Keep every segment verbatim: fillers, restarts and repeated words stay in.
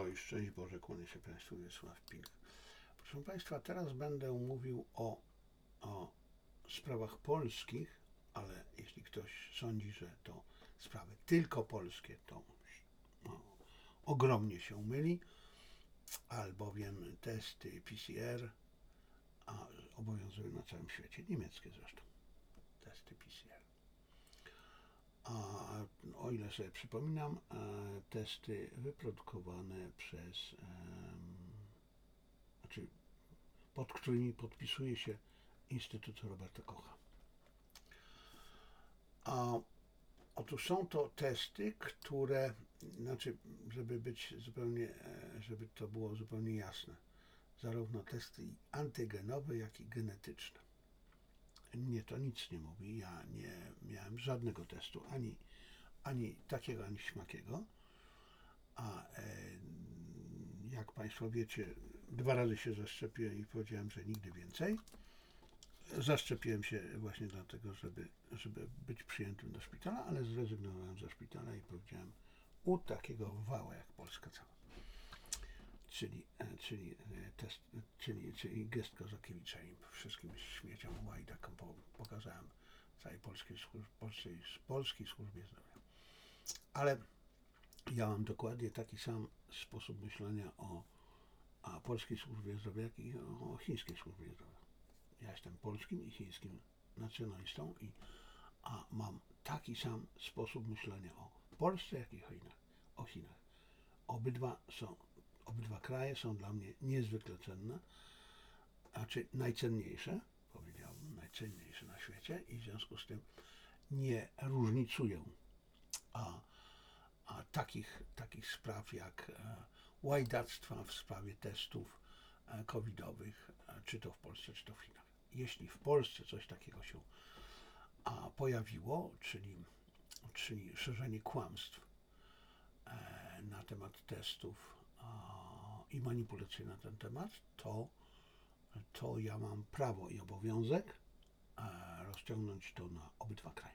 No i szczęść Boże, kłonię się Państwu, Wiesław Pink. Proszę Państwa, teraz będę mówił o, o sprawach polskich, ale jeśli ktoś sądzi, że to sprawy tylko polskie, to no, ogromnie się myli, albowiem testy P C R a obowiązują na całym świecie, niemieckie zresztą, testy P C R. A o ile sobie przypominam, testy wyprodukowane przez, znaczy pod którymi podpisuje się Instytut Roberta Kocha. A otóż są to testy, które, znaczy, żeby być zupełnie, żeby to było zupełnie jasne, zarówno testy antygenowe, jak i genetyczne. Mnie to nic nie mówi, ja nie miałem żadnego testu, ani, ani takiego, ani śmakiego, a e, jak Państwo wiecie, dwa razy się zaszczepiłem i powiedziałem, że nigdy więcej. Zaszczepiłem się właśnie dlatego, żeby, żeby być przyjętym do szpitala, ale zrezygnowałem ze szpitala i powiedziałem u takiego wała jak Polska cała. Czyli, czyli, test, czyli, czyli gest Kozakiewicza i wszystkim śmieciom łajdakom pokazałem całej polskiej, polskiej, polskiej służbie zdrowia. Ale ja mam dokładnie taki sam sposób myślenia o a polskiej służbie zdrowia, jak i o chińskiej służbie zdrowia. Ja jestem polskim i chińskim nacjonalistą, i, a mam taki sam sposób myślenia o Polsce, jak i o Chinach. O Chinach. Obydwa są, obydwa kraje są dla mnie niezwykle cenne, znaczy najcenniejsze, powiedziałbym, najcenniejsze na świecie, i w związku z tym nie różnicuję a, a takich, takich spraw jak e, łajdactwa w sprawie testów e, covidowych, e, czy to w Polsce, czy to w Chinach. Jeśli w Polsce coś takiego się a, pojawiło, czyli, czyli szerzenie kłamstw e, na temat testów a, i manipulacji na ten temat, to, to ja mam prawo i obowiązek e, rozciągnąć to na obydwa kraje.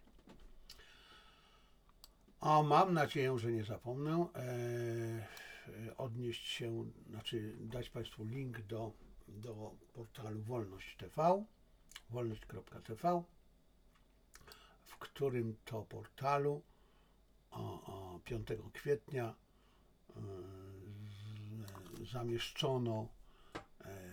A mam nadzieję, że nie zapomnę e, odnieść się, znaczy dać Państwu link do, do portalu Wolność T V, wolność kropka t v, w którym to portalu o, o piątego kwietnia e, z, zamieszczono, e,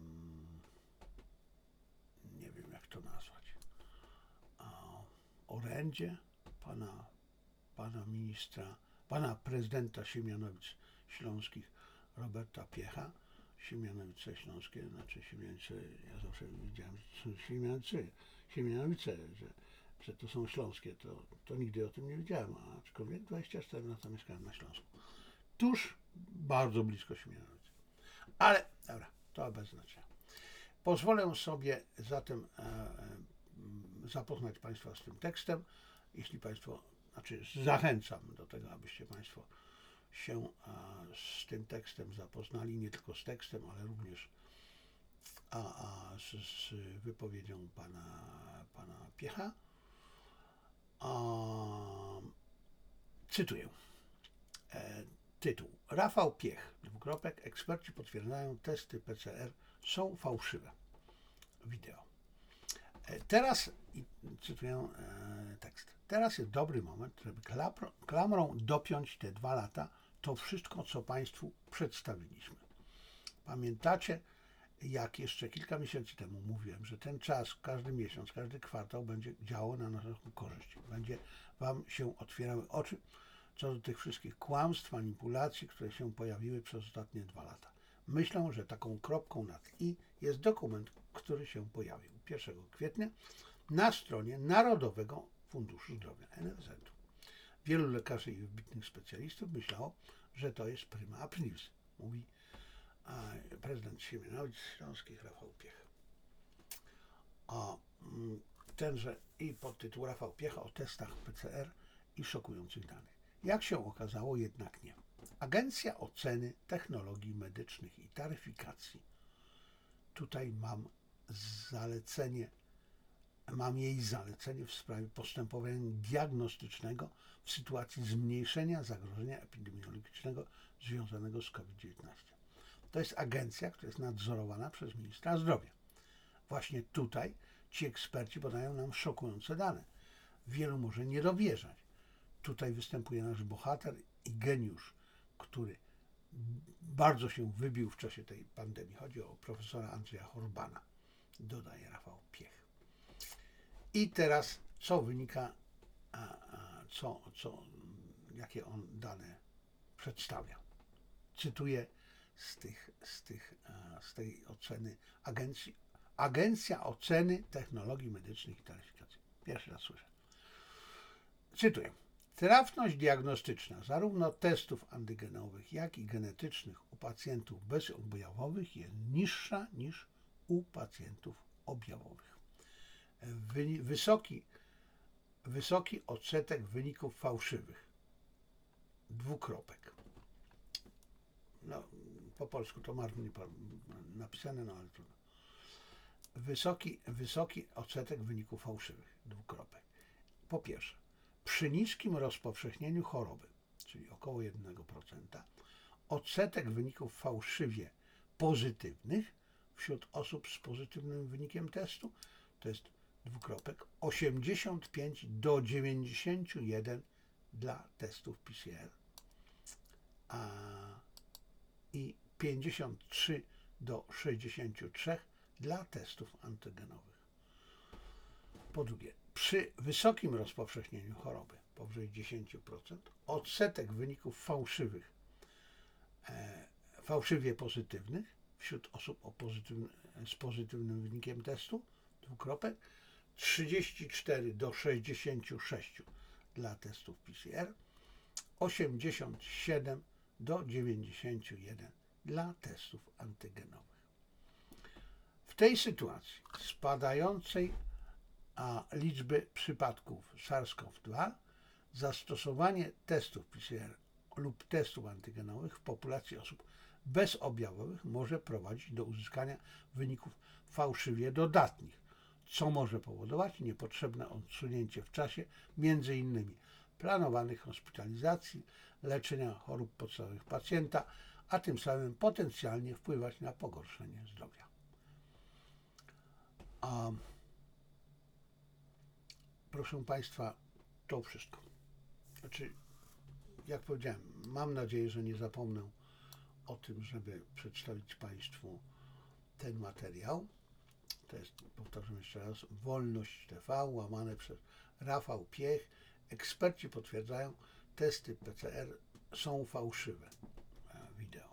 nie wiem jak to nazwać, o, orędzie pana pana ministra, pana prezydenta Siemianowic Śląskich Roberta Piecha. Siemianowice Śląskie, znaczy Siemianowice, ja zawsze wiedziałem, że są Siemianowice, Siemianowice, że, że to są śląskie, to, to nigdy o tym nie wiedziałem, aczkolwiek dwadzieścia cztery lata mieszkałem na Śląsku. Tuż bardzo blisko Siemianowic. Ale, dobra, to bez znaczenia. Pozwolę sobie zatem e, e, zapoznać Państwa z tym tekstem, jeśli Państwo Znaczy zachęcam do tego, abyście Państwo się a, z tym tekstem zapoznali, nie tylko z tekstem, ale również a, a, z, z wypowiedzią pana, pana Piecha. A, cytuję. E, tytuł. Rafał Piech, dwukropek, eksperci potwierdzają, testy P C R są fałszywe. Wideo. E, teraz, i cytuję e, tekst. Teraz jest dobry moment, żeby klamrą dopiąć te dwa lata, to wszystko, co Państwu przedstawiliśmy. Pamiętacie, jak jeszcze kilka miesięcy temu mówiłem, że ten czas, każdy miesiąc, każdy kwartał będzie działał na naszą korzyść. Będzie Wam się otwierały oczy co do tych wszystkich kłamstw, manipulacji, które się pojawiły przez ostatnie dwa lata. Myślę, że taką kropką nad i jest dokument, który się pojawił pierwszego kwietnia na stronie Narodowego Funduszu Zdrowia N F Z u. Wielu lekarzy i wybitnych specjalistów myślało, że to jest prima aprilis, mówi a, prezydent Siemianowic Śląskich Rafał Piech. A tenże i podtytuł Rafał Piecha o testach P C R i szokujących danych. Jak się okazało, jednak nie. Agencja Oceny Technologii Medycznych i Taryfikacji. Tutaj mam zalecenie mam jej zalecenie w sprawie postępowania diagnostycznego w sytuacji zmniejszenia zagrożenia epidemiologicznego związanego z COVID dziewiętnaście. To jest agencja, która jest nadzorowana przez ministra zdrowia. Właśnie tutaj ci eksperci podają nam szokujące dane. Wielu może nie dowierzać. Tutaj występuje nasz bohater i geniusz, który bardzo się wybił w czasie tej pandemii. Chodzi o profesora Andrzeja Horbana, dodaje Rafał Piech. I teraz co wynika, a, a, co, co, jakie on dane przedstawia. Cytuję z, tych, z, tych, z tej oceny agencji. Agencja Oceny Technologii Medycznych i Taryfikacji. Pierwszy raz słyszę. Cytuję. Trafność diagnostyczna zarówno testów antygenowych, jak i genetycznych u pacjentów bezobjawowych jest niższa niż u pacjentów objawowych. Wysoki, wysoki odsetek wyników fałszywych. Dwukropek. No, po polsku to marnie napisane, no ale trudno. Wysoki, wysoki odsetek wyników fałszywych. Dwukropek. Po pierwsze, przy niskim rozpowszechnieniu choroby, czyli około jeden procent, odsetek wyników fałszywie pozytywnych wśród osób z pozytywnym wynikiem testu to jest dwukropek osiemdziesiąt pięć do dziewięćdziesięciu jeden dla testów P C R a, i pięćdziesiąt trzy do sześćdziesięciu trzech dla testów antygenowych. Po drugie, przy wysokim rozpowszechnieniu choroby, powyżej dziesięć procent, odsetek wyników fałszywych, e, fałszywie pozytywnych wśród osób o pozytywny, z pozytywnym wynikiem testu, dwukropek, trzydzieści cztery do sześćdziesięciu sześciu dla testów P C R, osiemdziesiąt siedem do dziewięćdziesięciu jeden dla testów antygenowych. W tej sytuacji spadającej a liczby przypadków SARS-CoV dwa zastosowanie testów P C R lub testów antygenowych w populacji osób bezobjawowych może prowadzić do uzyskania wyników fałszywie dodatnich, co może powodować niepotrzebne odsunięcie w czasie między innymi planowanych hospitalizacji, leczenia chorób podstawowych pacjenta, a tym samym potencjalnie wpływać na pogorszenie zdrowia. A proszę Państwa, to wszystko. Znaczy, jak powiedziałem, mam nadzieję, że nie zapomnę o tym, żeby przedstawić Państwu ten materiał. To jest, powtarzam jeszcze raz, Wolność T V, łamane przez Rafał Piech. Eksperci potwierdzają, testy P C R są fałszywe. Wideo.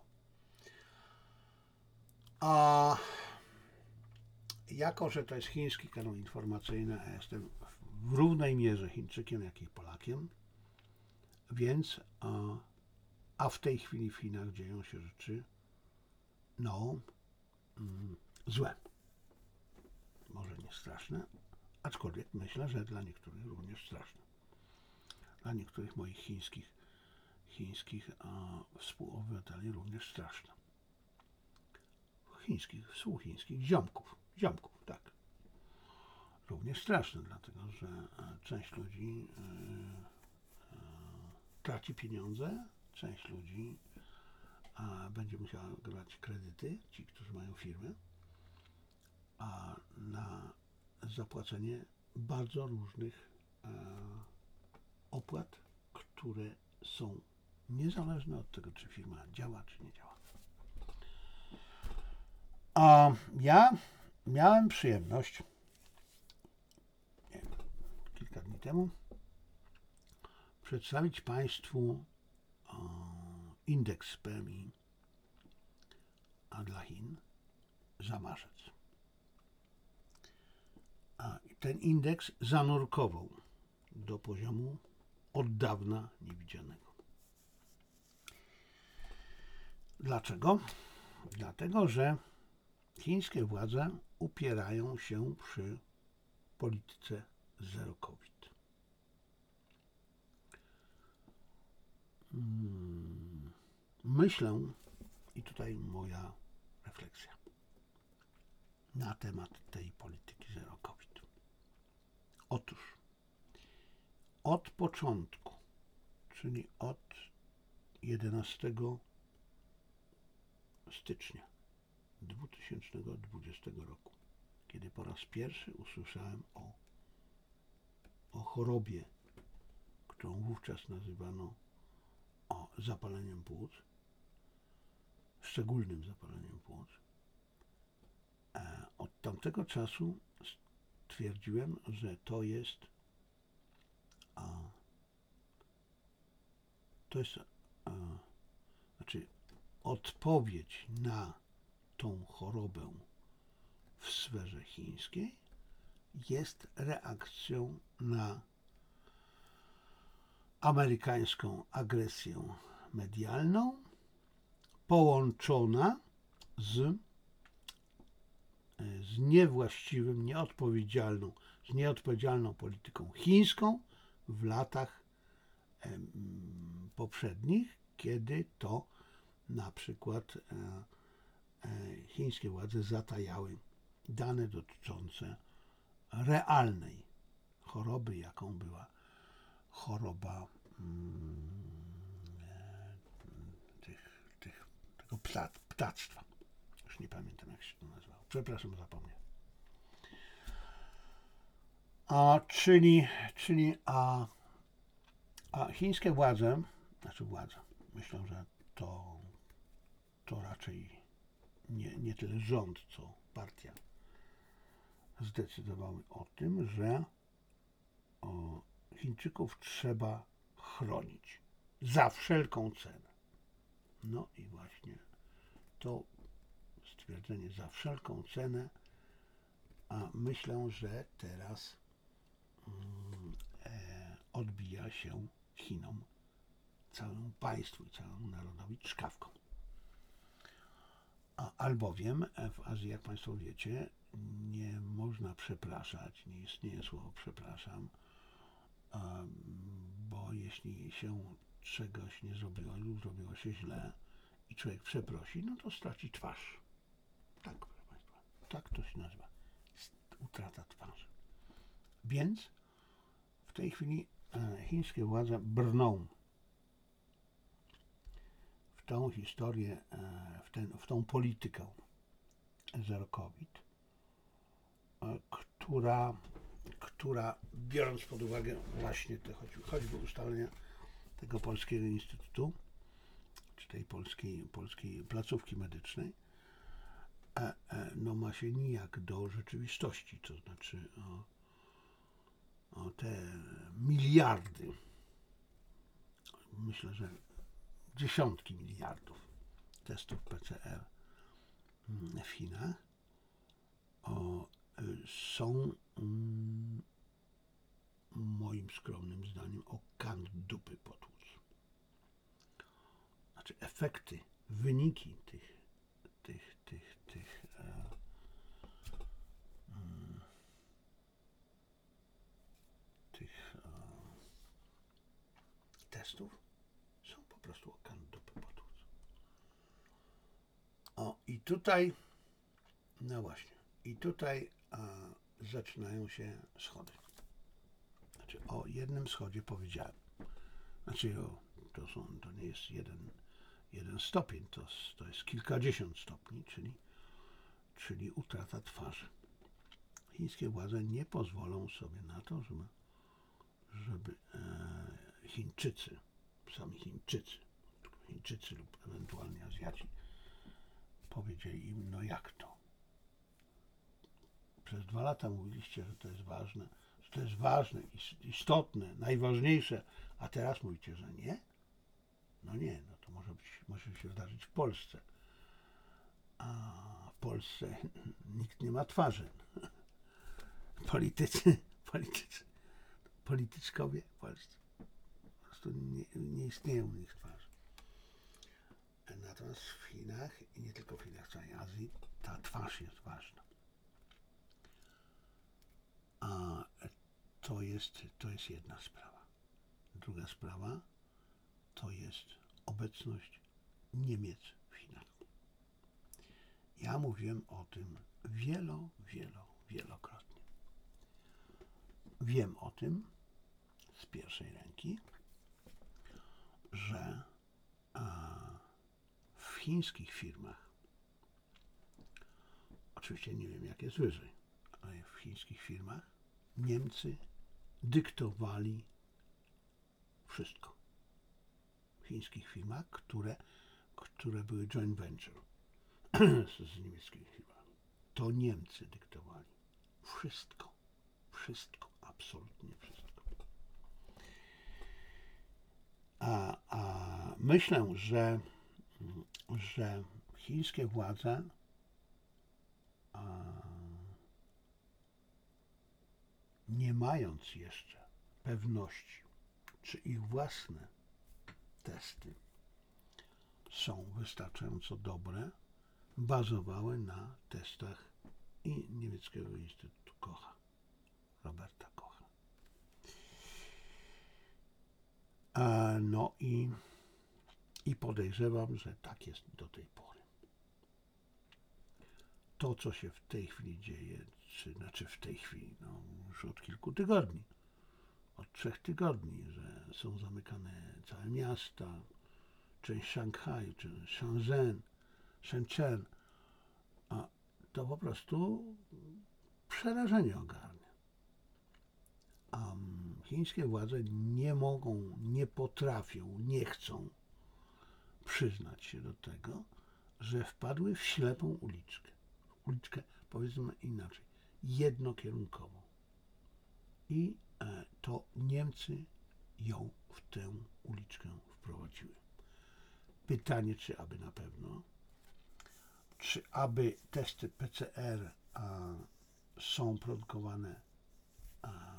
A jako że to jest chiński kanał informacyjny, a jestem w równej mierze Chińczykiem, jak i Polakiem, więc a, a w tej chwili w Chinach dzieją się rzeczy no mm, złe. Może nie straszne, aczkolwiek myślę, że dla niektórych również straszne. Dla niektórych moich chińskich chińskich a, współobywateli również straszne. Chińskich, współchińskich ziomków. Ziomków, tak. Również straszne, dlatego że część ludzi e, e, traci pieniądze, część ludzi a, będzie musiała brać kredyty, ci, którzy mają firmy, a na zapłacenie bardzo różnych e, opłat, które są niezależne od tego, czy firma działa, czy nie działa. A ja miałem przyjemność nie wiem, kilka dni temu przedstawić Państwu o, indeks P M I a dla Chin za marzec. A ten indeks zanurkował do poziomu od dawna niewidzianego. Dlaczego? Dlatego, że chińskie władze upierają się przy polityce zero COVID. Myślę, i tutaj moja refleksja na temat tej polityki zero COVID. Otóż od początku, czyli od jedenastego stycznia dwa tysiące dwudziestego roku, kiedy po raz pierwszy usłyszałem o, o chorobie, którą wówczas nazywano o zapaleniem płuc, szczególnym zapaleniem płuc, od tamtego czasu stwierdziłem, że to jest a, to jest a, znaczy odpowiedź na tą chorobę w sferze chińskiej jest reakcją na amerykańską agresję medialną połączona z, z niewłaściwym, nieodpowiedzialną, z nieodpowiedzialną polityką chińską w latach em, poprzednich, kiedy to na przykład e, e, chińskie władze zatajały dane dotyczące realnej choroby, jaką była choroba mm, e, tych, tych, tego pta, ptactwa. Już nie pamiętam, jak się to nazywało. Przepraszam, zapomniałem. A, czyli czyli a, a chińskie władze, znaczy władze, myślę, że to, to raczej nie, nie tyle rząd, co partia zdecydowały o tym, że o, Chińczyków trzeba chronić za wszelką cenę. No i właśnie to stwierdzenie za wszelką cenę, a myślę, że teraz mm, e, odbija się Chinom, całemu państwu i całemu narodowi czkawką. A, albowiem w Azji, jak Państwo wiecie, nie można przepraszać, nie istnieje słowo przepraszam, bo jeśli się czegoś nie zrobiło lub zrobiło się źle i człowiek przeprosi, no to straci twarz. Tak, proszę Państwa, tak to się nazywa. Utrata twarzy. Więc w tej chwili chińskie władze brną w tą historię, w, ten, w tą politykę zero COVID, która, która biorąc pod uwagę właśnie te choćby, choćby ustalenia tego polskiego instytutu, czy tej polskiej, polskiej placówki medycznej, no ma się nijak do rzeczywistości, to znaczy o, o te miliardy, myślę, że dziesiątki miliardów testów P C R w Chinach o, są mm, moim skromnym zdaniem o kant dupy potłuc. Znaczy efekty, wyniki tych tych, tych, tych e, mm, tych e, testów są po prostu o kant dupy potłuc. O, i tutaj, no właśnie, i tutaj e, zaczynają się schody. Znaczy, o jednym schodzie powiedziałem. Znaczy, o, to, są, to nie jest jeden, jeden stopień, to, to jest kilkadziesiąt stopni, czyli, czyli utrata twarzy. Chińskie władze nie pozwolą sobie na to, żeby, żeby e, Chińczycy, sami Chińczycy, Chińczycy lub ewentualnie Azjaci powiedzieli im, no jak to? Przez dwa lata mówiliście, że to jest ważne, że to jest ważne, istotne, najważniejsze, a teraz mówicie, że nie? No nie, no to może być, może się wydarzyć w Polsce. A w Polsce nikt nie ma twarzy. Politycy, politycy, polityczkowie w Polsce po prostu nie, nie istnieją u nich twarzy. Natomiast w Chinach i nie tylko w Chinach, w całej Azji ta twarz jest ważna. A to jest, to jest jedna sprawa. Druga sprawa to jest obecność Niemiec w Chinach. Ja mówiłem o tym wielo, wielo, wielokrotnie. wiem o tym z pierwszej ręki, że w chińskich firmach, oczywiście nie wiem jak jest wyżej, ale w chińskich firmach Niemcy dyktowali wszystko. W chińskich firmach, które, które były joint venture z niemieckimi firmami, to Niemcy dyktowali wszystko. Wszystko, absolutnie wszystko. A, a myślę, że, że chińskie władze a, nie mając jeszcze pewności, czy ich własne testy są wystarczająco dobre, bazowały na testach i niemieckiego Instytutu Kocha, Roberta Kocha. A, no i, i podejrzewam, że tak jest do tej pory. To, co się w tej chwili dzieje, czy znaczy w tej chwili, no już od kilku tygodni, od trzech tygodni, że są zamykane całe miasta, część Szanghaju, czy Shenzhen, Shenzhen, a to po prostu przerażenie ogarnia. A chińskie władze nie mogą, nie potrafią, nie chcą przyznać się do tego, że wpadły w ślepą uliczkę. Uliczkę, powiedzmy inaczej, jednokierunkową. I to Niemcy ją w tę uliczkę wprowadziły. Pytanie, czy aby na pewno, czy aby testy P C R a, są produkowane a,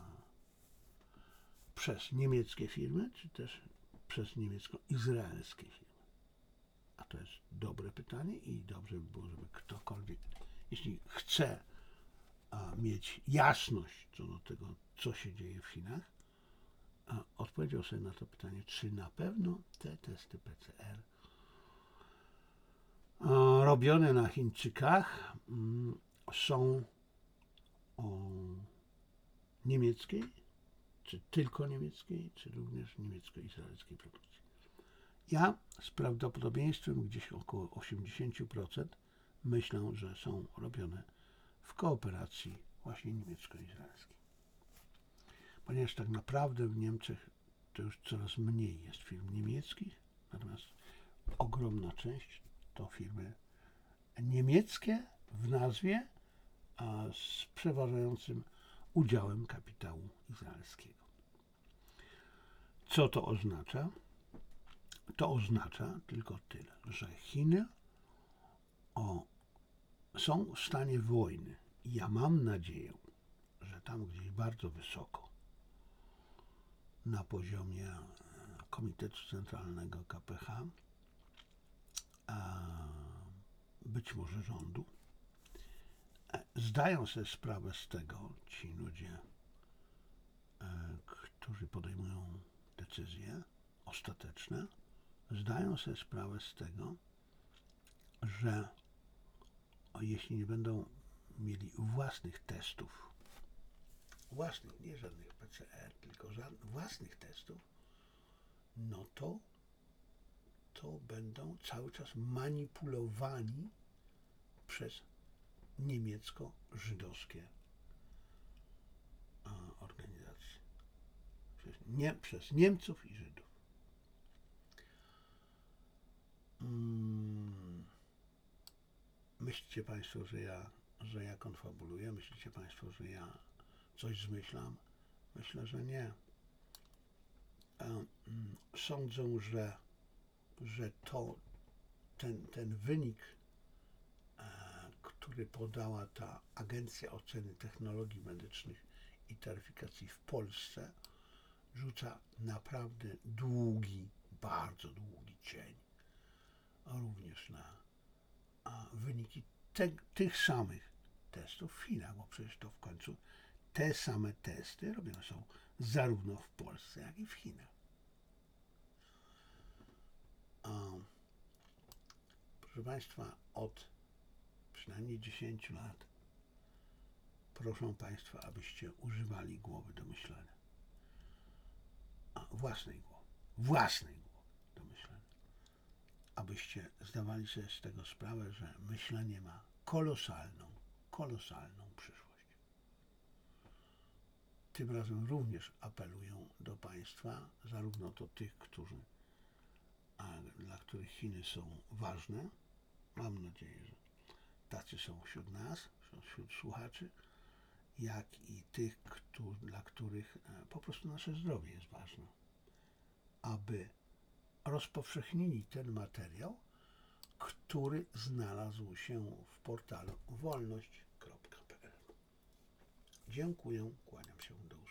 przez niemieckie firmy, czy też przez niemiecko-izraelskie firmy? A to jest dobre pytanie i dobrze by było, żeby ktokolwiek, jeśli chce a, mieć jasność co do tego, co się dzieje w Chinach, a, odpowiedział sobie na to pytanie, czy na pewno te testy P C R a, robione na Chińczykach m, są o, niemieckiej, czy tylko niemieckiej, czy również niemiecko-izraelskiej produkcji. Ja z prawdopodobieństwem gdzieś około osiemdziesiąt procent myślę, że są robione w kooperacji właśnie niemiecko-izraelskiej. Ponieważ tak naprawdę w Niemczech to już coraz mniej jest firm niemieckich, natomiast ogromna część to firmy niemieckie w nazwie, a z przeważającym udziałem kapitału izraelskiego. Co to oznacza? To oznacza tylko tyle, że Chiny o, są w stanie wojny. I ja mam nadzieję, że tam gdzieś bardzo wysoko, na poziomie Komitetu Centralnego K P H, a być może rządu, zdają sobie sprawę z tego ci ludzie, którzy podejmują decyzje ostateczne, zdają sobie sprawę z tego, że jeśli nie będą mieli własnych testów, własnych, nie żadnych P C R, tylko żadnych własnych testów, no to to będą cały czas manipulowani przez niemiecko-żydowskie organizacje. Przez, nie, przez Niemców i Żydów. Hmm. Myślicie Państwo, że ja, że ja konfabuluję? Myślicie Państwo, że ja coś zmyślam? Myślę, że nie. Sądzę, że, że to ten, ten wynik, który podała ta Agencja Oceny Technologii Medycznych i Taryfikacji w Polsce, rzuca naprawdę długi, bardzo długi cień, również na a wyniki te, tych samych testów w Chinach, bo przecież to w końcu te same testy robione są zarówno w Polsce, jak i w Chinach. Um, proszę Państwa, od przynajmniej dziesięciu lat proszę Państwa, abyście używali głowy do myślenia. A, własnej głowy. Własnej głowy do myślenia. Abyście zdawali sobie z tego sprawę, że myślenie ma kolosalną, kolosalną przyszłość. Tym razem również apeluję do Państwa, zarówno do tych, którzy, a, dla których Chiny są ważne, mam nadzieję, że tacy są wśród nas, wśród słuchaczy, jak i tych, którzy, dla których po prostu nasze zdrowie jest ważne, aby rozpowszechnili ten materiał, który znalazł się w portalu wolność kropka p l. Dziękuję, kłaniam się, do usłyszenia.